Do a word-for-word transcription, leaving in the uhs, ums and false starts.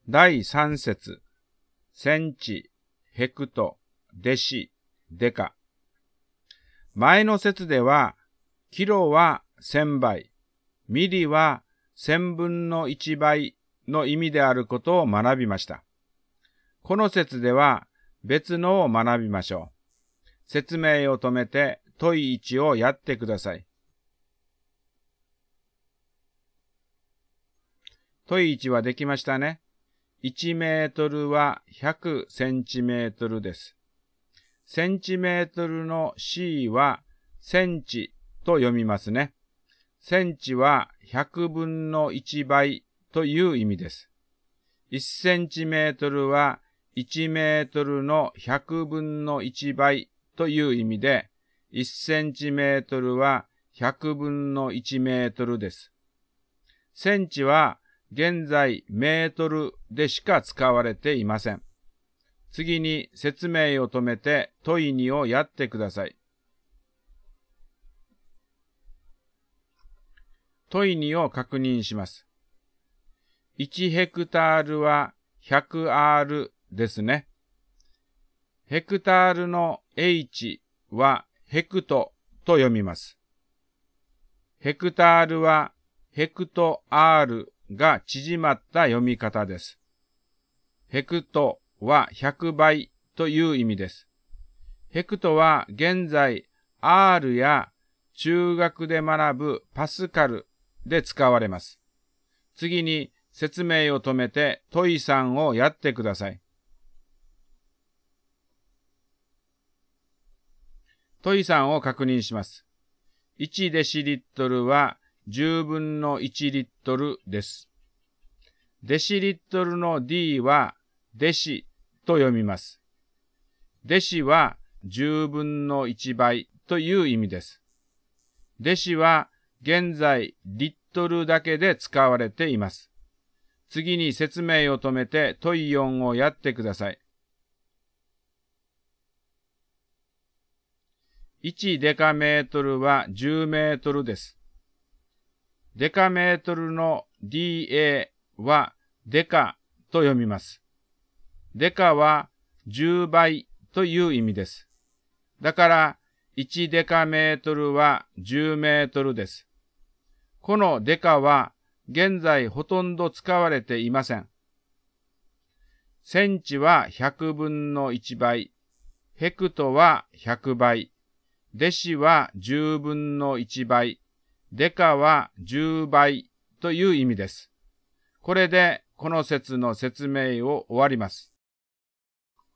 だいさん節、センチ、ヘクト、デシ、デカ。前の節では、キロは千倍、ミリは千分の一倍の意味であることを学びました。この節では別のを学びましょう。説明を止めて問いいちをやってください。問いいちはできましたね。いちメートルはひゃくセンチメートルです。センチメートルの C はセンチと読みますね。センチはひゃくぶんのいち倍という意味です。いちセンチメートルはいちメートルのひゃくぶんのいち倍という意味で、いちセンチメートルはひゃくぶんのいちメートルです。センチは現在メートルでしか使われていません。次に説明を止めて問いにをやってください。問いにを確認します。いちヘクタールは ひゃくアール ですね。ヘクタールの H はヘクトと読みます。ヘクタールはヘクト R が縮まった読み方です。ヘクトはひゃくばいという意味です。ヘクトは現在 R や中学で学ぶパスカルで使われます。次に説明を止めて問いさんをやってください。問いさんを確認します。いちデシリットルはじゅうぶんのいちリットルです。デシリットルの D はデシと読みます。デシはじゅうぶんのいち倍という意味です。デシは現在リットルだけで使われています。次に説明を止めて問いよんをやってください。いちデカメートルはじゅうメートルです。デカメートルの ディーエー はデカと読みます。デカはじゅう倍という意味です。だからいちデカメートルはじゅうメートルです。このデカは現在ほとんど使われていません。センチはひゃくぶんのいち倍、ヘクトはひゃく倍、デシはじゅうぶんのいち倍、デカはじゅう倍という意味です。これでこの節の説明を終わります。